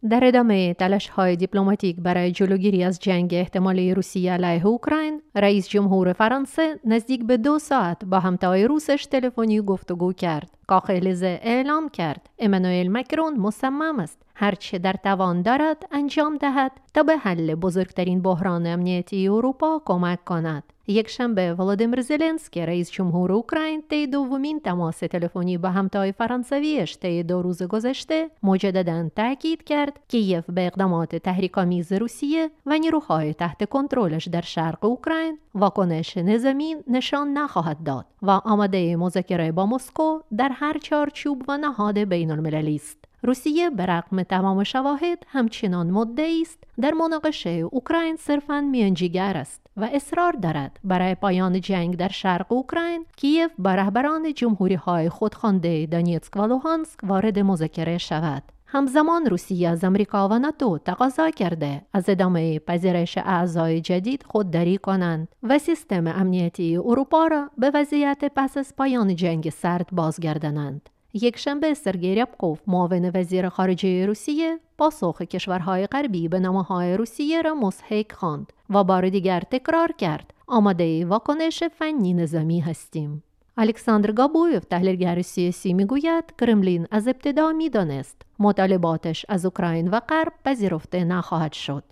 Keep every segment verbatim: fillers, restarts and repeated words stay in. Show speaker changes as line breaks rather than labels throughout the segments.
در ادامه تلاش‌های دیپلماتیک برای جلوگیری از جنگ احتمالی روسیه علیه اوکراین، رئیس جمهور فرانسه نزدیک به دو ساعت با همتای روسش تلفنی گفتگو کرد. کاخ-الزه اعلام کرد امانوئل مکرون مصمم است هرچه در توان دارد انجام دهد تا به حل بزرگترین بحران امنیتی اروپا کمک کند. یک شنبه ولادیمیر زلنسکی رئیس جمهور اوکراین طی دومین تماس تلفنی با همتای فرانسویش طی دو روز گذشته مجدداً تاکید کرد کیف به اقدامات تحریک‌آمیز روسیه و نیروهای تحت کنترلش در شرق اوکراین واکنش نظامی نشان نخواهد داد و آماده مذاکره با مسکو در هر چارچوب و نهاد بین‌المللی است. روسیه به رغم تمام شواهد همچنان مدعی است در مناقشه اوکراین صرفاً میانجیگر است و اصرار دارد برای پایان جنگ در شرق اوکراین کیف با رهبران جمهوری‌های خودخوانده دونیتسک و لوهانسک وارد مذاکره شود. همزمان روسیه از آمریکا و ناتو تقاضا کرده از ادامه پذیرش اعضای جدید خودداری کنند و سیستم امنیتی اروپا را به وضعیت پس از پایان جنگ سرد بازگردانند. یک شنبه سرگئی ریابکوف معاون وزیر خارجه روسیه پاسخ کشورهای غربی به نامه‌های روسیه را مضحک خواند و بار دیگر تکرار کرد آماده واکنش فنی نظامی هستیم. الکساندر گابویف تحلیلگر سیاسی میگوید کرملین از ابتدا میدانست مطالباتش از اوکراین و غرب پذیرفته نخواهد شد.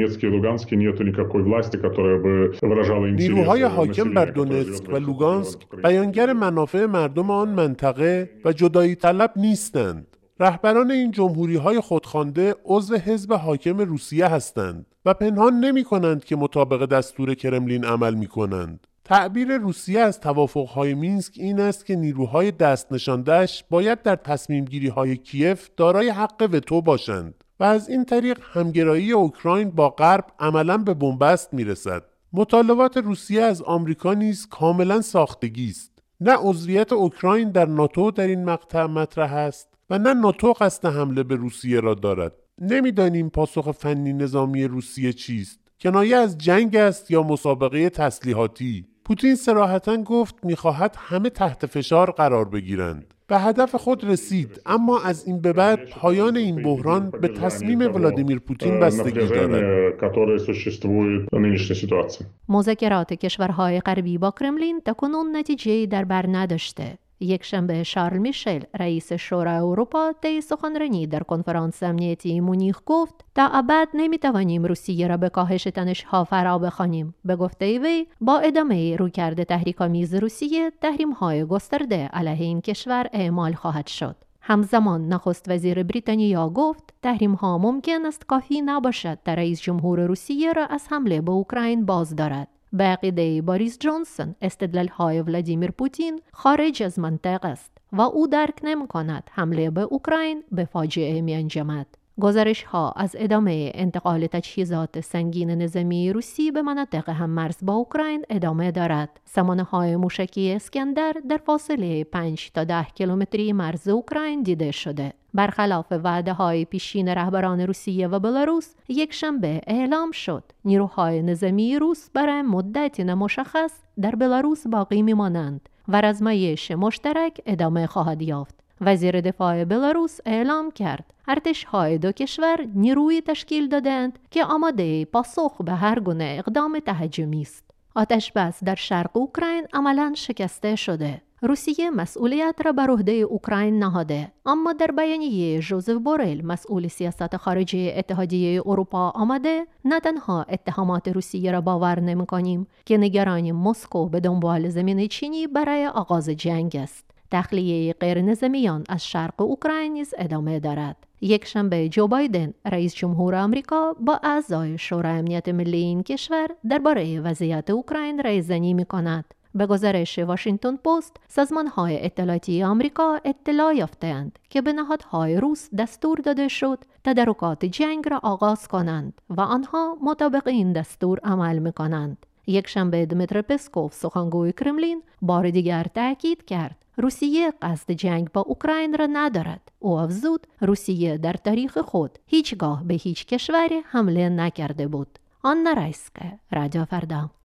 نیروهای حاکم بر دونتسک و لوگانسک بیانگر منافع مردم آن منطقه و جدایی طلب نیستند. رهبران این جمهوری‌های خودخوانده عضو حزب حاکم روسیه هستند و پنهان نمی‌کنند که مطابق دستور کرملین عمل می‌کنند. تعبیر روسیه از توافق‌های مینسک این است که نیروهای دست نشانده‌اش باید در تصمیم‌گیری‌های کیف دارای حق وتو باشند و از این طریق همگرایی اوکراین با غرب عملاً به بنبست می‌رسد. مطالبات روسیه از آمریکا نیز کاملاً ساختگی است. نه عضویت اوکراین در ناتو در این مقطع مطرح است و نه ناتو قصد حمله به روسیه را دارد. نمی‌دانیم پاسخ فنی نظامی روسیه چیست. کنایه از جنگ است یا مسابقه تسلیحاتی؟ پوتین صراحتاً گفت می‌خواهد همه تحت فشار قرار بگیرند. به هدف خود رسید، اما از این به بعد پایان این بحران به تصمیم ولادیمیر پوتین بستگی دارد.
مذاکرات کشورهای غربی با کرملین تاکنون نتیجه‌ای در بر نداشته. یک شنبه شارل میشل رئیس شورای اروپا طی سخنرانی در کنفرانس امنیتی مونیخ گفت تا ابد نمیتوانیم روسیه را به کاهش تنش‌ها فرا بخوانیم. به گفته وی با ادامه رویکرد تحریک‌آمیز روسیه تحریم‌های گسترده علیه این کشور اعمال خواهد شد. همزمان نخست وزیر بریتانیا گفت تحریم‌ها ممکن است کافی نباشد تا رئیس جمهور روسیه را از حمله به اوکراین باز دارد. به عقیده باریس جانسون استدلال‌های ولادیمیر پوتین خارج از منطق است و او درک نمی‌کند حمله به اوکراین به فاجعه می‌انجامد. گزارش‌ها از ادامه انتقال تجهیزات سنگین نظامی روسی به مناطق هم‌مرز با اوکراین ادامه دارد. سامانه‌های موشکی اسکندر در فاصله پنج تا ده کیلومتری مرز اوکراین دیده شده. برخلاف وعده‌های پیشین رهبران روسیه و بلاروس، یک شنبه اعلام شد نیروهای نظامی روس برای مدتی نامشخص در بلاروس باقی می‌مانند و رزمایش مشترک ادامه خواهد یافت. وزیر دفاع بلاروس اعلام کرد ارتش‌های دو کشور نیروی تشکیل دادند که آماده پاسخ به هر گونه اقدام تهاجمی است. آتش بس در شرق اوکراین عملاً شکسته شده. روسیه مسئولیت را بر عهده اوکراین نهاده، اما در بیانیه ژوزف بورل مسئول سیاست خارجی اتحادیه اروپا آمده نه تنها اتهامات روسیه را باور نمی‌کنیم که نگران مسکو به دنبال زمین چینی برای آغاز جنگ است. تخلیه غیر نظامیان از شرق اوکراین نیز ادامه دارد. یک شنبه جو بایدن رئیس جمهور آمریکا با اعضای شورای امنیت ملی این کشور درباره وضعیت اوکراین رایزنی می‌کند. به گزارش واشنگتن پست، سازمان‌های اطلاعاتی آمریکا اطلاع یافته‌اند که به نهادهای روس دستور داده شد تدارکات جنگ را آغاز کنند و آنها مطابق این دستور عمل می‌کنند. یک شنبه دمیتری پسکوف سخنگوی کرملین بار دیگر تاکید کرد روسیه قصد جنگ با اوکراین را ندارد. او افزود روسیه در تاریخ خود هیچگاه به هیچ کشوری حمله نکرده بود. آنا رایسکا، رادیو فردا.